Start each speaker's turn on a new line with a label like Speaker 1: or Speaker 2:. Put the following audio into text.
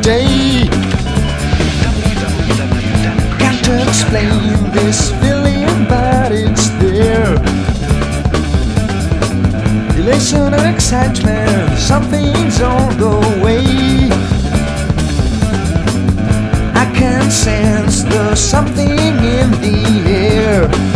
Speaker 1: day. Can't explain this feeling, but it's there. Elation and excitement, something's on the way. I can sense there's something in the air.